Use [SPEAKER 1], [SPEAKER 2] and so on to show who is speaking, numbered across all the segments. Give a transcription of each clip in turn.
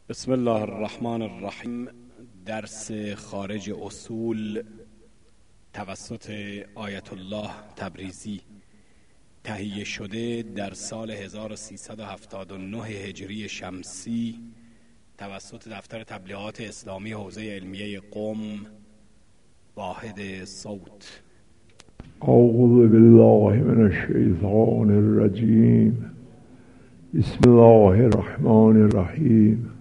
[SPEAKER 1] بسم الله الرحمن الرحیم. درس خارج اصول توسط آیت الله تبریزی، تهیه شده در سال 1379 هجری شمسی توسط دفتر تبلیغات اسلامی حوزه علمیه قم، واحد صوت.
[SPEAKER 2] اعوذ بالله من الشیطان الرجیم. بسم الله الرحمن الرحیم.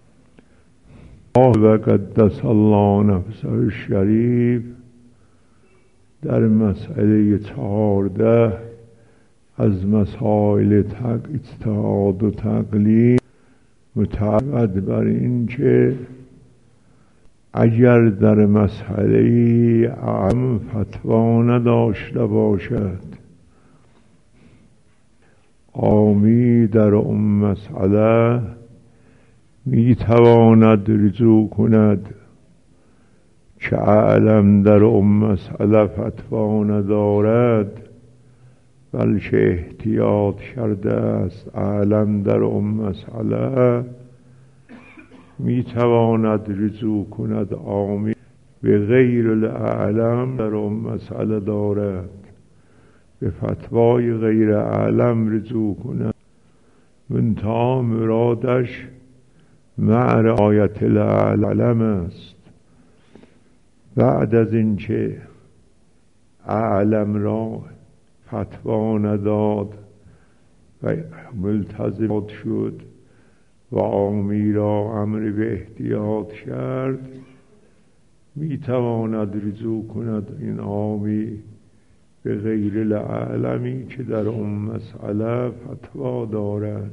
[SPEAKER 2] و قدس الله نفسه الشریف در مسئله 14 از مسائل اجتهاد و تقلید متعبد بر این که اگر در مسئله اعم فتوا نداشته باشد، عامی در اون مسئله می تواند رجوع کند که اعلم در اون مسئله فتوا ندارد، بلکه احتیاط کرده است اعلم در اون مسئله می تواند رجوع کند، عامی به غیر الاعلم در اون مسئله دارد به فتوای غیر اعلم رجوع کند. منتها مرادش مع رعایت الاعلم است. بعد از اینکه اعلم را فتوا نداد و ملتزم شد و عامی را امر به احتیاط کرد، می تواند رجوع کند این عامی به غیر الاعلمی که در اون مسئله فتوا دارد.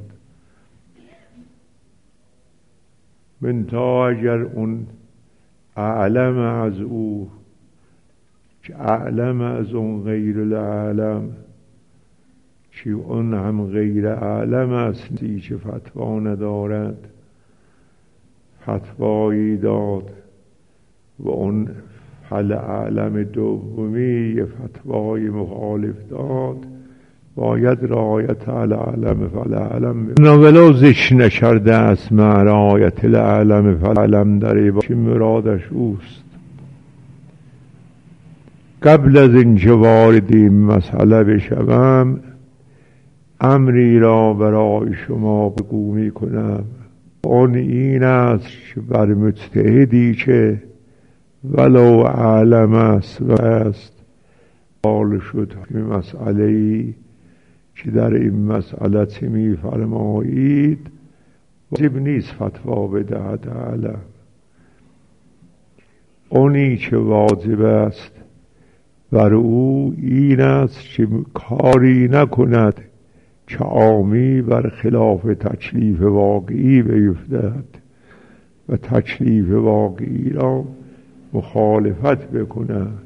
[SPEAKER 2] منتها اگر اون اعلم از او که اعلم از اون غیر العالم که اون هم غیر اعلم است که فتوا ندارد، فتوایی داد و اون حل اعلم دومی فتوای مخالف داد، باید رعایت الاعلم فالاعلم ولو زش نکرده است مع رعایت الاعلم فالاعلم در عبارت مرادش اوست. قبل از اینکه وارد این مسئله بشوم، امری را برای شما بگو می کنم. اون این است که بر مجتهدی که ولو اعلم است و است حال شد مسئله‌ای که در این مسئله چه می فرمایید، واجب نیست فتوا بدهد اعلم. اونی که واجب است بر او این است که کاری نکند که عامی بر خلاف تکلیف واقعی بیفتد و تکلیف واقعی را مخالفت بکند.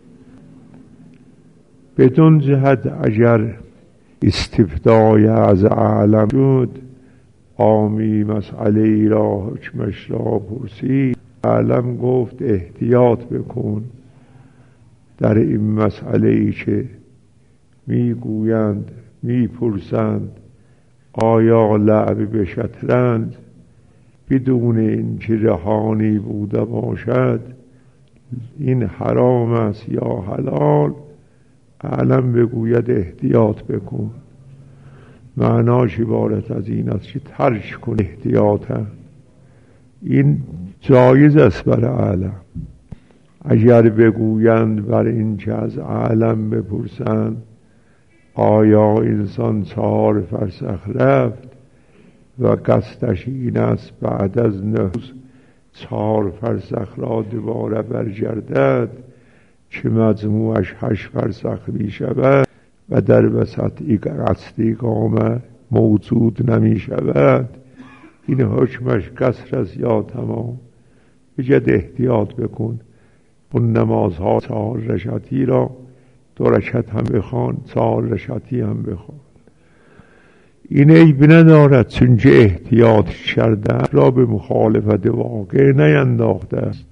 [SPEAKER 2] بدون جهت اگر استفتای از اعلم شد، عامی مسئله ای را حکمش را پرسید، اعلم گفت احتیاط بکن در این مسئله ای که میگویند میپرسند آیا لعب به شطرنج بدون اینکه رهانی بوده باشد این حرام است یا حلال، اعلم بگوید احتیاط بکن. معناش عبارت از این است که ترک کن احتیاطا. این جایز است بر اعلم. اگر بگویند بر این که از اعلم بپرسند آیا انسان 4 فرسخ رفت و قصدش این است بعد از 9 4 فرسخ را دوباره برگردد که مجموعش 8 فرسخ می شود و در وسط قصد اقامه موجود نمی شود، این حکمش قصر است یا تمام. بجد احتیاط بکن. اون نمازها 4 رکعتی را 2 رکعت هم بخوان، 4 رکعتی هم بخوان. این عیب ندارد، چون که احتیاط کرده را به مخالفت واقع نینداخته است.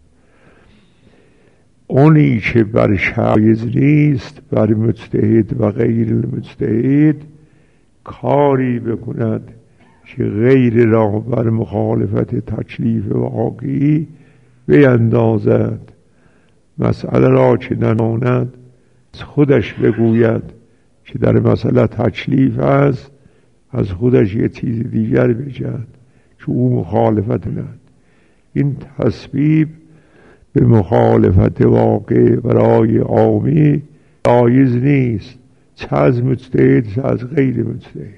[SPEAKER 2] اونی که بر شایز نیست بر مجتهد و غیر المجتهد کاری بکند که غیر را بر مخالفت تکلیف واقعی بیندازد. مسئله را که نماند از خودش بگوید که در مسئله تکلیف است، از خودش یه چیز دیگر بگوید که او مخالفت ند. این تسبیب به مخالفت واقع برای عامی جایز نیست، چه از مجتهد چه از غیر مجتهد.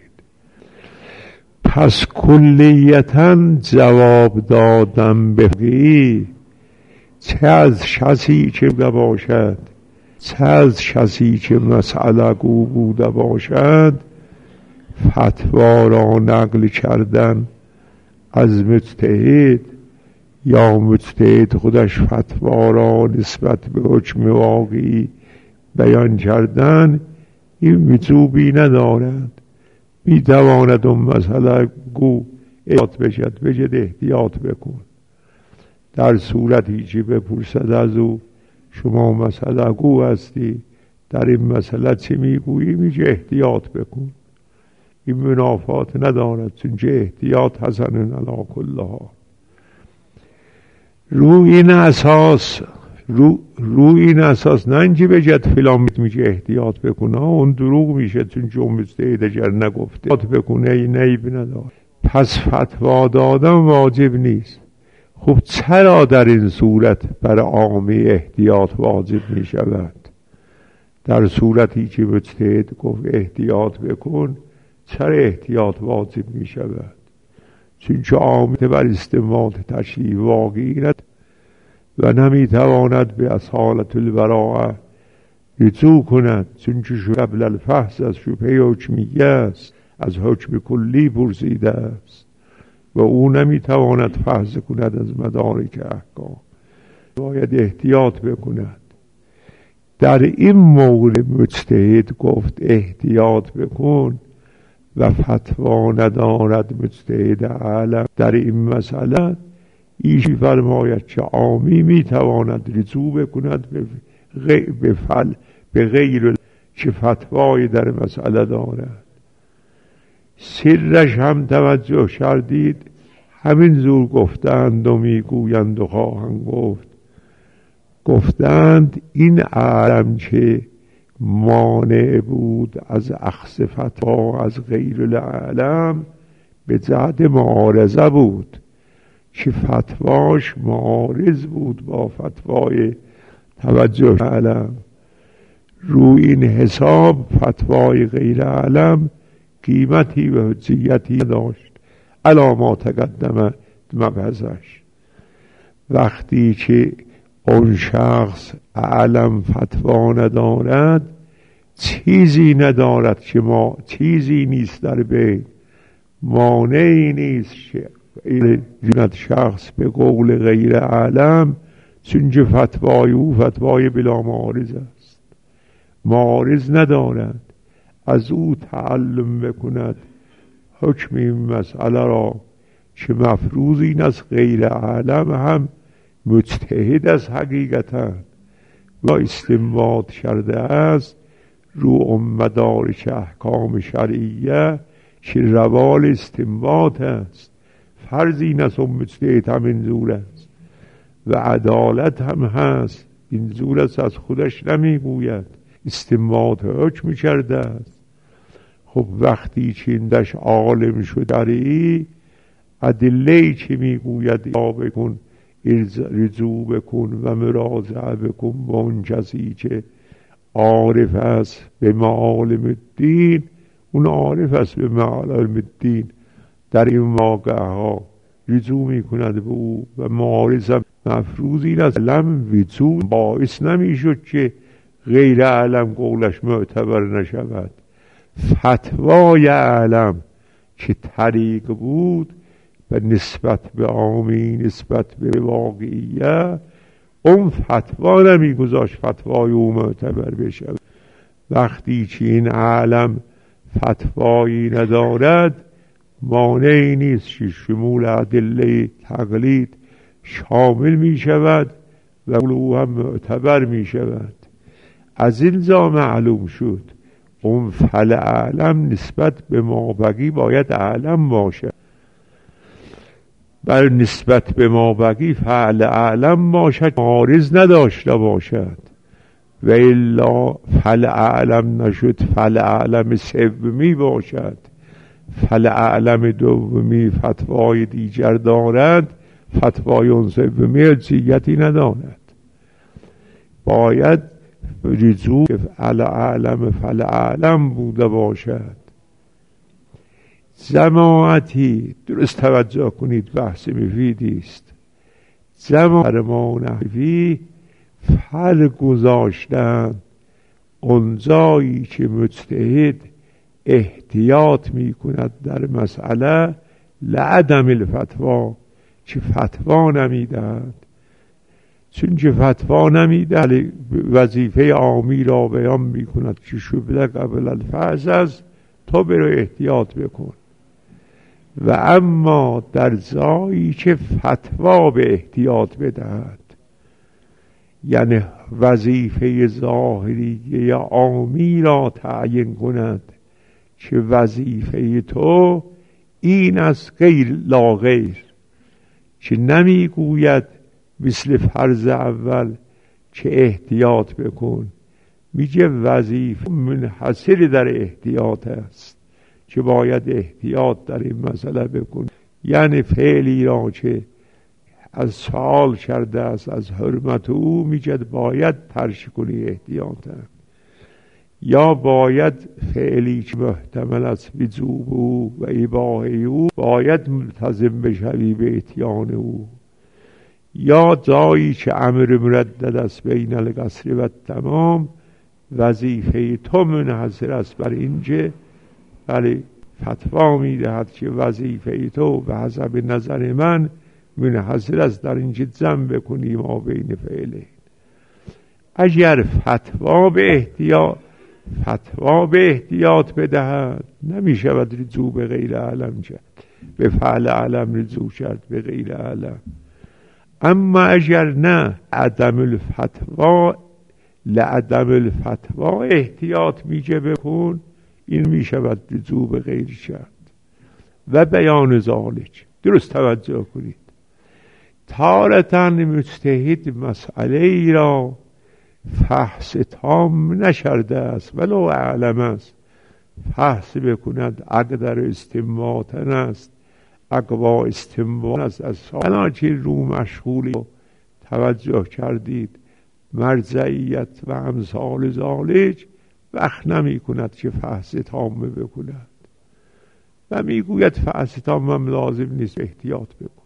[SPEAKER 2] پس کلیتاً جواب دادم به فقیه، چه از کسی که باشد چه از کسی که مسئله گو بوده باشد، فتوا را نقل کردن از مجتهد یا مجتهد خودش فتوا را نسبت به حکم واقعی بیان کردن، این وجوبی ندارد. می تواند اون مسئله گو احتیاط بجد احتیاط بکن. در صورتی که بپرسد از او شما مسئله گو هستی، در این مسئله چه میگویی؟ میگه احتیاط بکن. این منافات ندارد، چون که احتیاط حسن علی کل حال. روی این اساس نه اینکه بجد فلان میگه احتیاط بکنه، اون دروغ میشه، چون جمعه اگر نگفته احتیاط بکنه این عیب نداره. پس فتوا دادن واجب نیست. خب چرا در این صورت بر عامی احتیاط واجب می شود؟ در صورتی که مجتهد گفت احتیاط بکن، چرا احتیاط واجب می شود؟ چون که عامی بر استنباط تشریع واقعی و نمی تواند به اصالت البراءه رجوع کند، چون که قبل الفحص از شبهه حکمیه است، از حکم کلی پرسیده است و او نمی تواند فحص کند از مدارک احکام، باید احتیاط بکند. در این مورد مجتهد گفت احتیاط بکن و فتوا ندارد مجتهد عالم در این مسئله، ایشی فرماید که عامی می تواند رجوع بکند به غیر که فتوای در مسئله دارد. سرش هم توجه کردید، همین زور گفتند و میگویند و خواهند گفتند این عالم که مانع بود از اخذ فتوا از غیر العالم به جهت معارضه بود، که فتواش معارض بود با فتوای توجه عالم. روی این حساب فتوای غیر عالم قیمتی و حجیتی داشت علی ما تقدم مبحثش. وقتی که اون شخص عالم فتوا ندارد، چیزی ندارد که ما چیزی نیست در بین، مانعی نیست که این شخص به قول غیر عالم، چون که فتوای او فتوای بلا معارض است، معارض ندارد، از او تعلم بکند حکم این مسئله را که مفروض این از غیر عالم هم مجتهد از حقیقتا و استنباط کرده است رو مدارک احکام شرعیه که روال استنباط است. فرض این است مجتهد هم این زور است و عدالت هم هست، این زور است از خودش نمیگوید، استنباط حکم کرده است. خب وقتی چندش عالم شدری، ادله‌ای که میگوید یا بکن رجوع بکن و مراجعه بکن با اون کسی که عارف است به معالم الدین، اون عارف است به معالم الدین، در این واقعه ها رجوع میکند به او و معارض مفروض این است. علم وجود باعث نمیشد که غیر علم قولش معتبر نشود. فتوای علم که طریق بود و نسبت به عامی نسبت به واقعیه، اون فتوا نمیگذاشت فتوای او معتبر بشه. وقتی که این عالم فتوایی ندارد، مانعی نیست که شمول ادله تقلید شامل می شود و او هم معتبر می شود. از این جا معلوم شد اون فعل عالم نسبت به مابقی باید عالم باشه. بر نسبت به ما بقی فعل اعلم باشد، عارض نداشته باشد، و الا فعل اعلم نشد، فعل اعلم سومی باشد. فعل اعلم دومی فتوای دیگر دارد، فتوای اون سومی حجیتی ندارد. باید رجوع فعل اعلم فعل اعلم بوده باشد. جماعتی، درست توجه کنید، بحث مفیدی است. جماعت ما نحوی فرق گذاشتن اونجایی که مجتهد احتیاط می کند در مسئله لعدم الفتوا، چه فتوا نمیدهد. چون که فتوا نمیدهد وظیفه عامی را بیان می کند که شبه قبل الفحص است، تو برو احتیاط بکن. و اما در جایی که فتوا به احتیاط بدهد، یعنی وظیفه ظاهری یا عامی را تعیین کند که وظیفه تو این از غیر لا غیر، که نمیگوید مثل فرض اول که احتیاط بکن، میگه وظیفه منحصر در احتیاط است که باید احتیاط در این مسئله بکن. یعنی فعلی را که از سوال کرده است از حرمت او، میگه باید ترک کنی احتیاطا، یا باید فعلی که محتمل است وجوب او و اباحه او باید ملتزم بشوی به اتیان او، یا جایی که امر مردد است بین القصر و تمام، وظیفه تو منحصر است بر اینجا، ولی فتوا میدهد که وظیفه تو به حسب نظر من منحصر است در اینجا جمع بکنی ما بین فعله. اگر فتوا به احتیاط بدهد، نمیشود رجوع به غیر علم کرد، به فعل علم رجوع کرد به غیر علم. اما اگر نه، عدم الفتوا لعدم الفتوا احتیاط میگه بکن، این میشود رجوع به غیر کرد. و بیان ذالک، درست توجه کنید، تارة مجتهد مسئله ای را فحص تام نشرده است ولو اعلم است، فحص بکند اقدر استنباطن است، اقوا استنباط است از سالانچه رو مشغولی توجه کردید مرجعیت و امثال ذالک، وقت نمی کند که فحص تام بکند و میگوید فحص تام هم لازم نیست، احتیاط بکن.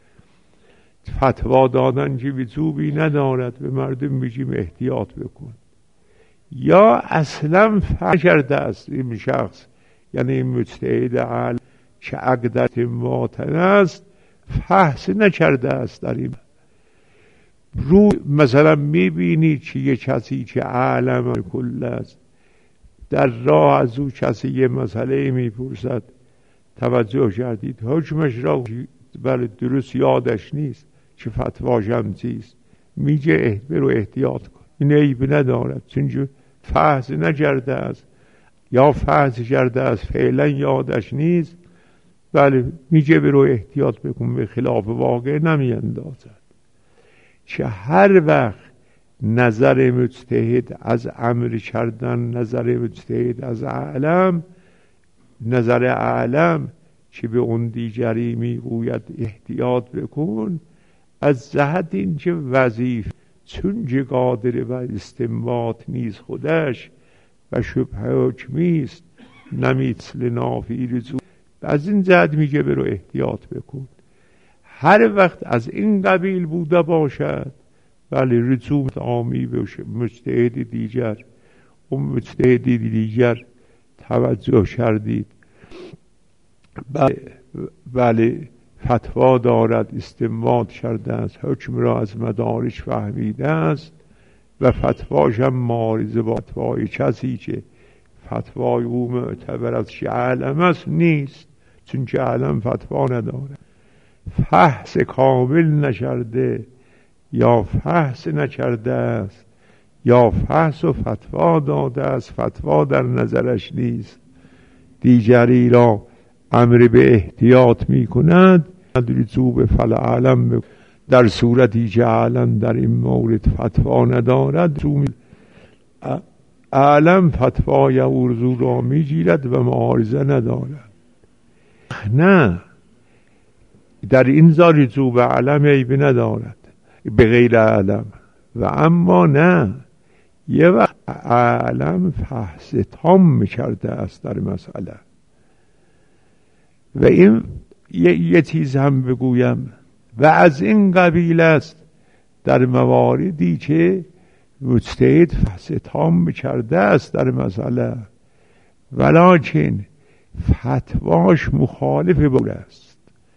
[SPEAKER 2] فتوا دادن که وجوبی ندارد، به مردم میگیم احتیاط بکن. یا اصلا فحص کرده است این شخص، یعنی این مجتهد عالم که عقدت ماتن است، فحص نکرده است در این رو. مثلا میبینی که یه کسی که عالم کل است، در راه از او کسی یه مسئله میپرسد، توجه کردید حکمش را بله درست یادش نیست که فتواش هم چیست، میگه برو احتیاط کن، این عیب ندارد چون فحص نکرده است، یا فحص کرده است فعلا یادش نیست، بله میگه برو احتیاط بکن، به خلاف واقع نمیاندازد. که هر وقت نظر مجتهد از امر کردن، نظر مجتهد از اعلم، نظر اعلم که به اون دیگری میگوید احتیاط بکن، از جهت این که وظیفه چون که قادر و استنباط نیست خودش و شبه حکمیست، نمیتل نافی رجوع، از این جهت میگه برو احتیاط بکن. هر وقت از این قبیل بوده باشد، ولی رجوع عامی بشه مجتهد دیگر، اون مجتهد دیگر توجه کردید بله فتوا دارد، استنباط کرده است، حکم را از مدارج فهمیده است و فتواش هم معارضه با فتوای کسی که فتوای او معتبر از که علم است نیست، چون که علم فتوا نداره. فحص کامل نکرده یا فحص نکرده است، یا فحص و فتوا داده است، فتوا در نظرش نیست، دیگری را امر به احتیاط می کند، رجوع به فلعلم در صورتی که علم در این مورد فتوا ندارد، علم فتوای ارزو را میگیرد و معارضه ندارد. نه، در این زار رجوع به علم عیب ندارد به غیر علم. و اما نه، یه وقت علم فحص تام کرده است در مسئله. و این یه چیز هم بگویم، و از این قبیل است در مواردی که مجتهد فحص تام کرده است در مسئله، ولکن فتواش مخالف بود است.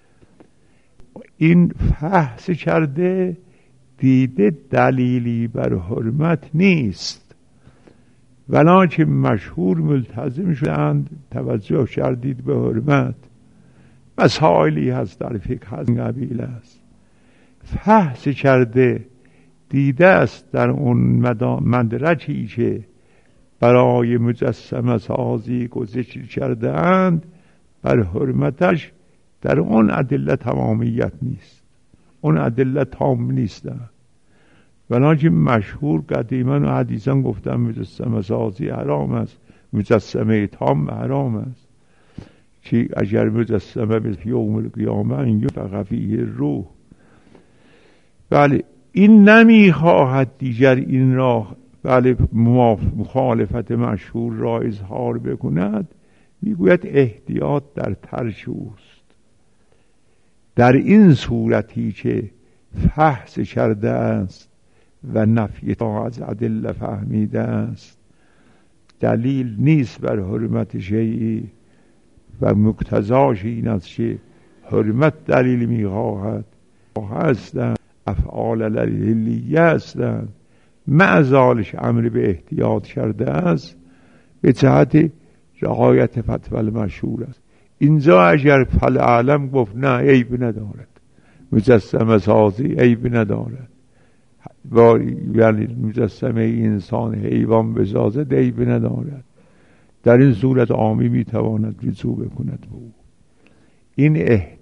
[SPEAKER 2] این فحص کرده، دیده دلیلی بر حرمت نیست، ولکن مشهور ملتزم شدند توجه کردید به حرمت. مسائلی هست در فقه از این قبیل است. فحص کرده، دیده است در اون مدرکی که برای مجسمه سازی ذکر کرده اند بر حرمتش، در اون ادله تمامیت نیست، اون ادله تام نیستند. ولکن مشهور قدیما و حدیثا گفتن مجسمه سازی حرام است، مجسمه تام حرام است، که اگر مجسمه به یوم القیامه این یفخ فیه الروح. بله، این نمیخواهد دیگر این را مخالفت مشهور را اظهار بکند، میگوید احتیاط در ترک اوست. در این صورتی که فحص کرده است و نفی تا از ادله فهمیده است، دلیل نیست بر حرمت شیئی و مقتضاش این است که حرمت دلیل میخواهد هستند، افعال العلیه هستند، معزالش امر به احتیاط کرده است به جهت رعایت فتوی المشهور است. اینجا اگر فلعلم گفت نه عیب ندارد، مجسمه سازی عیب ندارد، یعنی مجسمه انسان حیوان بسازد عیب ندارد، در این صورت عامی میتواند رجوع بکند به او. این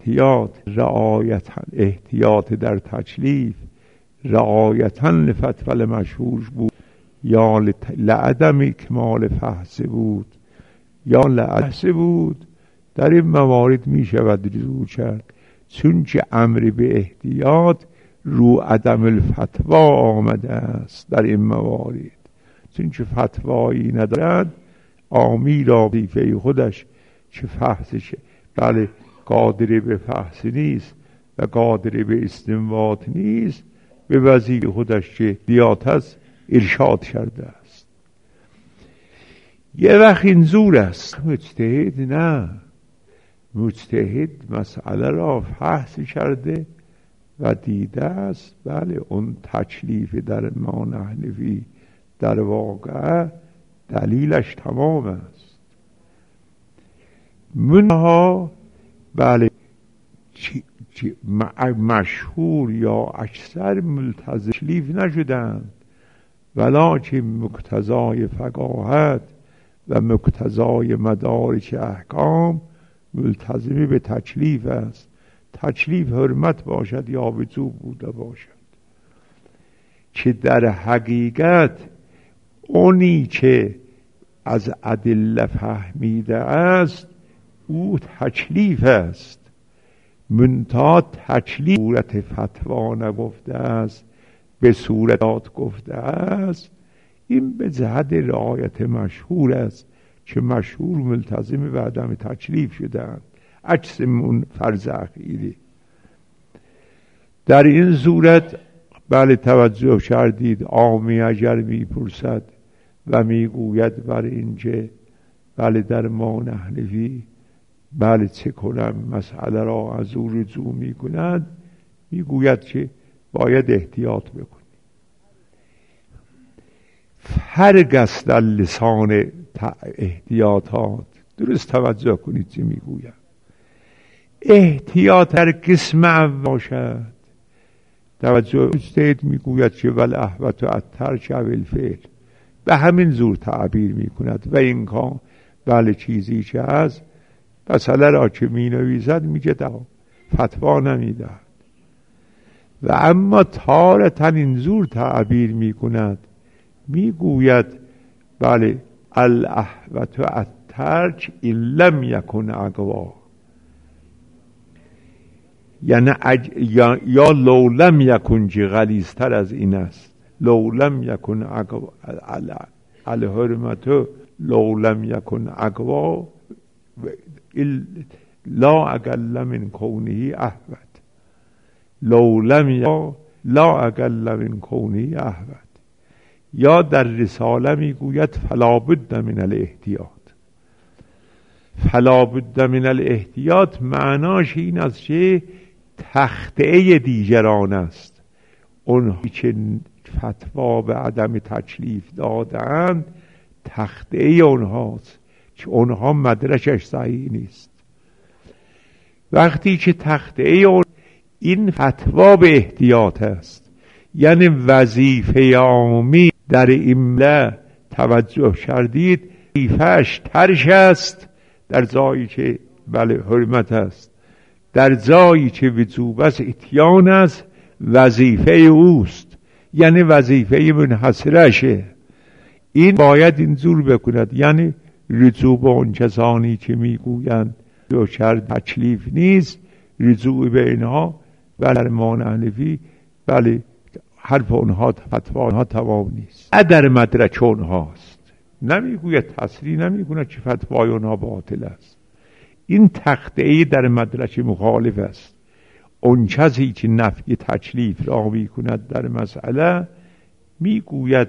[SPEAKER 2] احتیاط در تکلیف رعایتاً لفتوی مشهور بود، یا لعدم اکمال فحص بود، یا لعدم بود. در این موارد می شود رجوع کرد، چون که امر به احتیاط رو عدم الفتوا آمده است. در این موارد چون که فتوایی ندارد، عامی را وظیفه خودش که فحصش بله قادر به فحص نیست و قادر به استنباط نیست، به وظیفه خودش که دیات است ارشاد کرده است. یه وقت این زور است. مجتهد نه، مجتهد مسئله را فحص کرده و دیده است بله اون تکلیف در ما نحنفی در واقع دلیلش تمام است. منها بله مشهور یا اکثر ملتزم تکلیف نشدند، ولکن مقتضای فقاهت و مقتضای مدارک احکام ملتزمی به تکلیف است. تکلیف حرمت باشد یا وجوب بوده باشد، که در حقیقت اونی که از ادله فهمیده است او تکلیف است، منتها تکلیف صورت فتوا نگفته است، به صورتات گفته است. این به جهت رعایت مشهور است که مشهور ملتزم به عدم تکلیف شدند، عکس اون فرض اخیری. در این صورت بله توجه کردید، عامی اگر میپرسد و میگوید بر اینکه بله در ما نحنفی بله چه کنم، مسئله را از او رجوع میکند، میگوید که باید احتیاط بکنی. فرق است در لسان احتیاطات. درست توجه کنید چه میگویم. احتیاط در قسم اول باشد. توجه مجتهد میگوید که والاحوط الترک او الفعل، به همین زور تعبیر میکند و این بله چیزی که هست مسئله را که می نویسد میگه فتوا نمیدهد. و اما تارةً اینجور تعبیر میکند، میگوید بله الاحوط الترک ان لم یکن اقوا، یعنی یا لو لم یکن، غلیظتر از این است، لو لم یکن اقوا الحرمت لو لم یکن اقوا لا اقل من کونه احوط، لو لم یکن لا اقل من کونه احوط. یا در رساله میگوید فلا بد من الاحتیاط. فلا بد من الاحتیاط معناش این است که تخطئه دیگران است. اونهایی که فتوا به عدم تکلیف دادند تخطئه اونهاست که اونها مدرکش صحیح نیست. وقتی که تخطئه این فتوا به احتیاط است، یعنی وظیفه عامی در املا توجه کردید، وظیفه‌اش ترک است در جایی که بله حرمت است، در جایی که وجوب است اتیان است وظیفه اوست، یعنی وظیفه منحصرشه. این باید اینجور بکند، یعنی رجوع به اون کسانی که میگویند دوچر تکلیف نیست، رجوع به اینها و در مان حنفی بله حرف اونها فتوا اونها تمام نیست، در مدرک اونهاست. نمیگوید تصریح نمیگوید که فتوای اونها باطل است. این تخطئه در مدرک مخالف است. اون کسی که نفی تکلیف را میکند در مسئله میگوید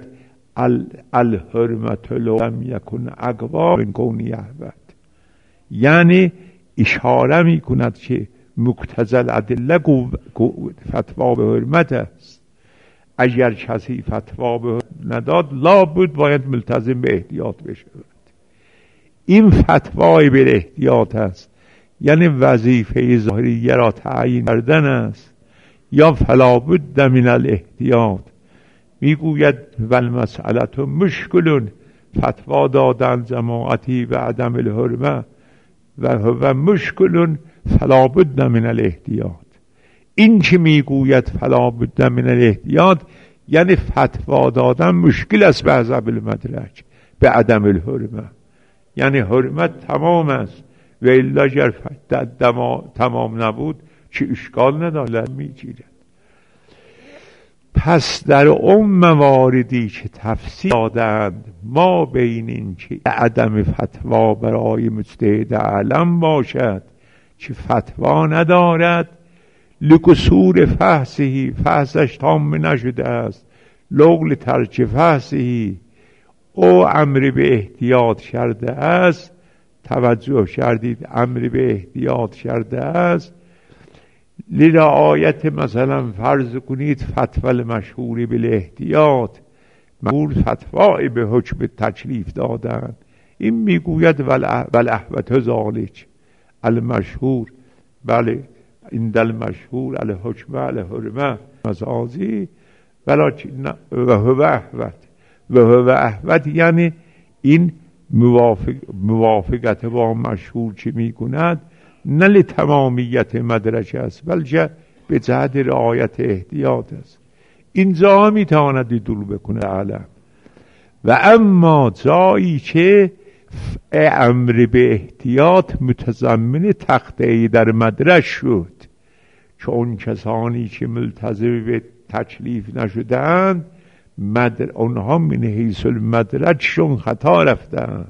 [SPEAKER 2] الحرمت لم یکن اقوا من کونه احوط، یعنی اشاره میکند که مقتضی الادله فتوا به حرمت است. اگر کسی فتوا به نداد لابد باید ملتزم به احتیاط بشود. این فتوای به احتیاط است، یعنی وظیفه ظاهریه را تعیین کردن است. یا فلا بد من الاحتیاط، میگوید والمسئله مشکل، فتوا دادن جماعتی و عدم الحرمه و مشکل فلا بد من الاحتیاط. این که میگوید فلا بد من الاحتیاط یعنی فتوا دادن مشکل است به حسب المدرک به عدم الحرمه، یعنی حرمت تمام است و الا اگر تمام نبود چه اشکال ندارد میگیرد. پس در اون مواردی که تفصیل دادند ما بین این که عدم فتوا برای مجتهد اعلم باشد که فتوا ندارد، لقصور فحصه فحصش تام نشده است، لغل ترک فحصه او امر به احتیاط کرده است. توجه کردید امر به احتیاط کرده است لرعایت، مثلا فرض کنید فتوى المشهور بالاحتیاط، مشهور فتوای به حکم تکلیف دادن، این میگوید والاحوط ذالک المشهور، بله این دل مشهور الحکم الحرمه مزازی ولکن و هو احوط، و هو احوط یعنی این موافقت با مشهور چی میکند نه لتمامیت مدرک است بلکه به جهت رعایت احتیاط است. اینجا میتواند دور بکنه علم. و اما جایی که امر به احتیاط متضمن تخطئه در مدرک شد، چون کسانی که ملتزم به تکلیف نشدند اونها من حیث المدرکشون خطا رفتند،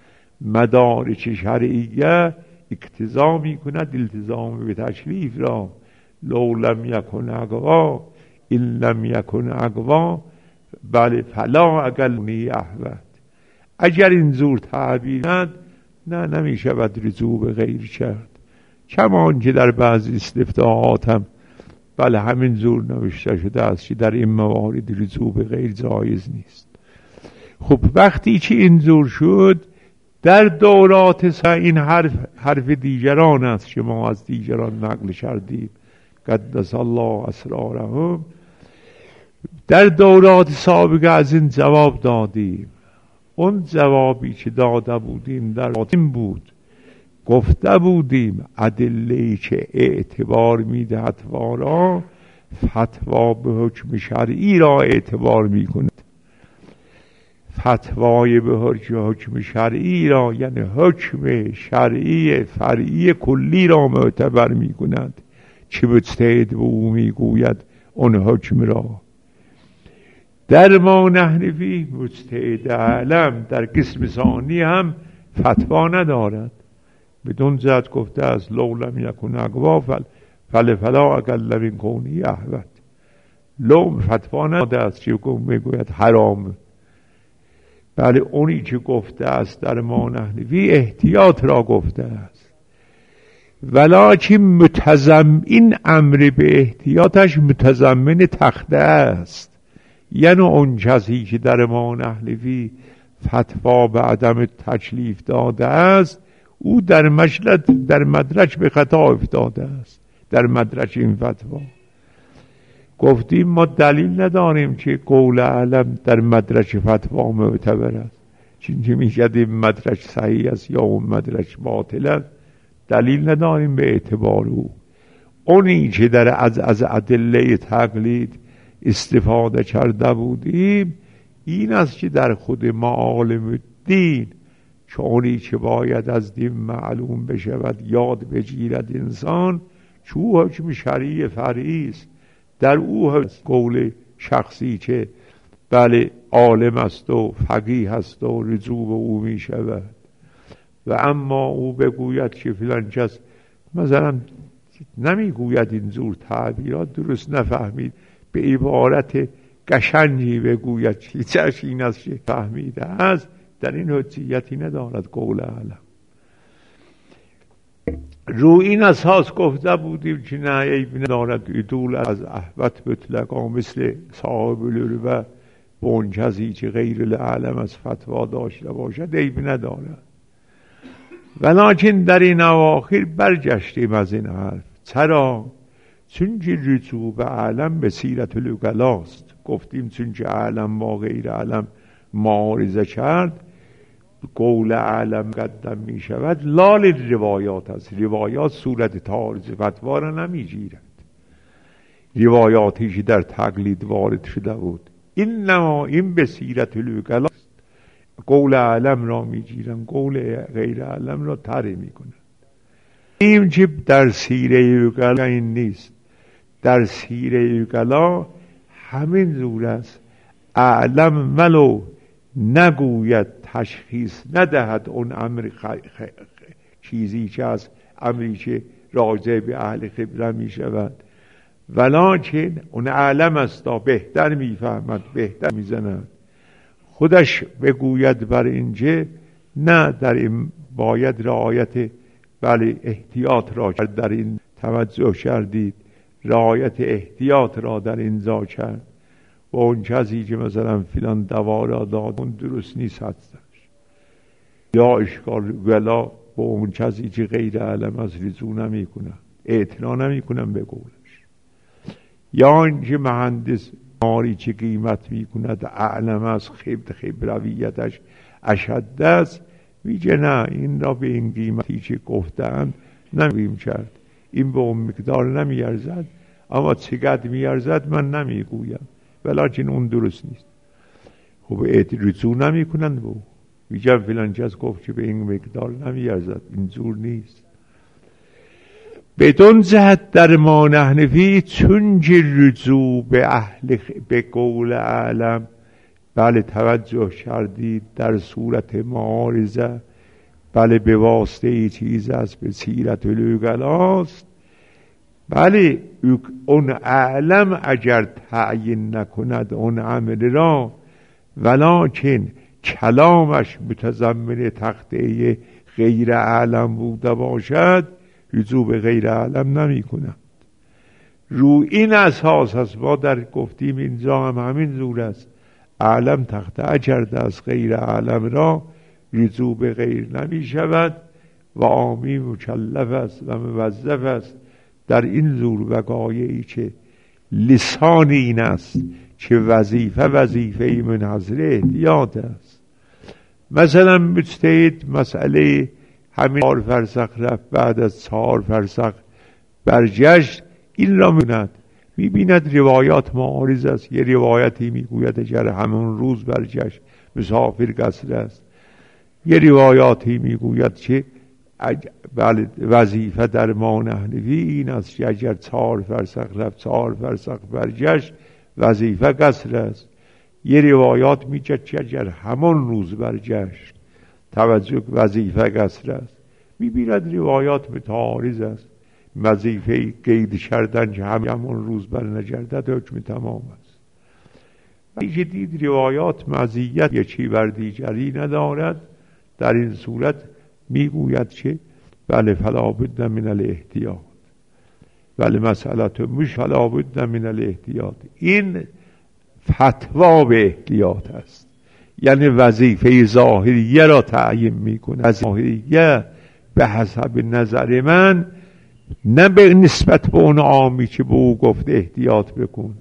[SPEAKER 2] مدارک شرعیه اقتضا میکند التزام به تکلیف را. لو لم یکن اقوا این لم یکن اقوا بله فلا اقل احوط. اگر این زور تعبیر نه نمیشود رجوع به غیر کرد، کمان که در بعضی استفتاحات هم بله همین زور نوشته شده است که در این موارد رجوع به غیر جایز نیست. خب وقتی که این زور شد در دورات این حرف دیگران است که ما از دیگران نقل کردیم قدس الله اسرارهم، در دورات سابقه از این جواب دادیم. اون جوابی که داده بودیم در این بود گفته بودیم ادله‌ای که اعتبار میدهد وارا فتوا به حکم شرعی را اعتبار میکند. فتوای به حکم شرعی را یعنی حکم شرعی فرعی کلی را معتبر میکند. چه مجتهد به او میگوید اون حکم را. در ما نحنفی مجتهد عالم در قسم ثانی هم فتوا ندارد. بدون جهت گفته است لو لم یکن اقوا فلا اقل من کونی احوط. لو فتوا نداده است چه میگوید حرام، بله اونی که گفته است در ما نحنفی احتیاط را گفته است، ولکن این امر به احتیاطش متضمن تخته است. یعنی اون کسی که در ما نحنفی فتوا به عدم تکلیف داده است او در مدرج به خطا افتاده است. در مدرج این فتوا گفتیم ما دلیل نداریم که قول علم در مدرج فتوا معتبر است، چون میگه این مدرج صحیح است یا اون مدرج باطل است، دلیل نداریم به اعتبار او. اونی که از ادله تقلید استفاده کرده بودیم این است که در خود معالم الدین چونی که باید از دین معلوم بشود یاد بگیرد انسان، چو حکم شرعی فرعی است در او قول شخصی که بله عالم است و فقیه است و رجوع به او می شود. و اما او بگوید که فلان کس مثلا نمیگوید اینجور تعبیرات درست نفهمید، به عبارت قشنگی بگوید چیزش این است که فهمیده است، در این حجیتی ندارد قول علم. رو این اساس گفته بودیم که نه عیب ندارد عدول از احوط مطلقا مثل صاحب العلوه و اون کسی که غیر العلم از فتوا داشته باشد عیب ندارد. ولکن در این اواخر برگشتیم از این حرف. چرا؟ چون که رجوع به علم به سیرت العقلاست. گفتیم چون که علم با غیر علم معارضه کرد قول علم قدم می شود. لال روایات است. روایات صورت تعارض فتوا را نمی گیرد. روایاتی که در تقلید وارد شده بود این به سیرت العقلاست. قول علم را می گیرن، قول غیر علم را تره می کنن. این که در سیره عقلا این نیست. در سیره عقلا همین زور است. اعلم ولو نگوید تشخیص ندهد اون امر چیزی که از امری که راجع به اهل خبره می شود، ولکن اون اعلم است بهتر می فهمد بهتر می زند. خودش بگوید بر اینجا نه در این باید رعایت بله احتیاط را در این توجه کردید، رعایت احتیاط را در اینجا کرد و اون کسی که مثلا فلان دوا را داد اون درست نیست هستش یا اشکال ولا با اون کسی که غیر علم از رجوع نمی کنن اعتنا نمی کنن به قولش، یا اینکه مهندس ماری که قیمت می کند اعلم از خبرویتش اشد است میگه نه این را به این قیمتی که گفتند نمیم کرد، این به اون مقدار نمی ارزد، اما چقدر می ارزد من نمی گویم ولیکن اون درست نیست. خب رجوع نمی کنند به او، میگم فلان کس گفت که به این مقدار نمی ارزد، این جور نیست. بدون جهت در ما نحنفی چون که رجوع به قول علم بله توجه کردید در صورت معارضه بله به واسطه ای چیز است به سیرت العقلاست، بله اون علم اگر تعیین نکند اون عمل را ولکن کلامش متضمن تخته غیر علم بوده باشد رجوع به غیر علم نمی کند. رو این اساس هست ما در گفتیم اینجا هم همین زور است. علم تخته کرده از غیر علم را رجوع به غیر نمی شود و عامی مکلف است و موظف است در این زور وقایعی که لسان این است که وظیفه منحصر احتیاط است. مثلا مجتهد مسئله همین 4 فرسخ رفت، بعد از 4 فرسخ برگشت. این را می‌بیند روایات معارض است. یه روایتی میگوید اگر همون روز برگشت مسافر قصر است. یه روایاتی میگوید که بله وظیفه در ما نحنفی این است که اگر 4 فرسخ رفت 4 فرسخ برگشت وظیفه قصر است. یه روایات میگه که اگر همون روز برگشت توجه وظیفه قصر است. میبیند روایات متعارض است. وظیفه قید کردن که همون روز برنگردد حکم تمام است. ولی دید روایات مزیت یکی بر دیگری ندارد، در این صورت میگوید که بله فلا بد من الاحتیاط، بله مسئلت مش فلا بد من الاحتیاط. این فتوا به احتیاط است، یعنی وظیفه ظاهریه را تعیین میکنه. ظاهریه به حسب نظر من نه به نسبت به اون عامی که به او گفت احتیاط بکن.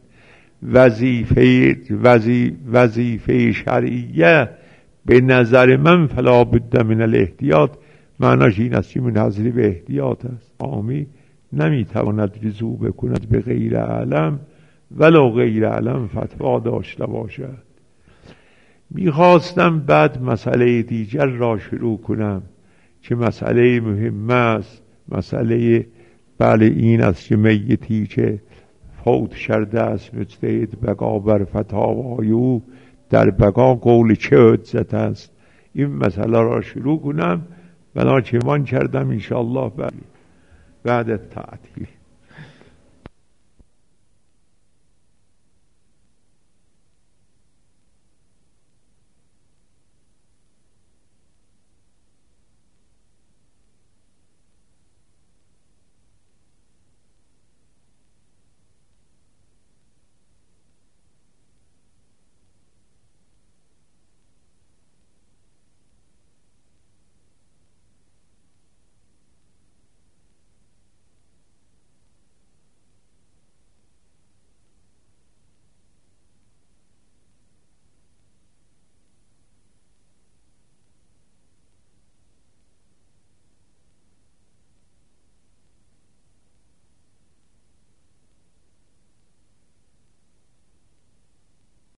[SPEAKER 2] وظیفه شرعیه به نظر من فلا بد من الاحتیاط معناش این است که منحصر به احتیاط است. عامی نمیتواند رجوع بکند به غیر علم ولو غیر علم فتوا داشته باشد. میخواستم بعد مسئله دیگر را شروع کنم که مسئله مهم است. مسئله بله این است که میتی که فوت شده است مجتهد بقا بر فتاوای در بقا قول چه حجت است. این مسئله را شروع کنم بناچه من کردم انشاءالله بعد تعطیل.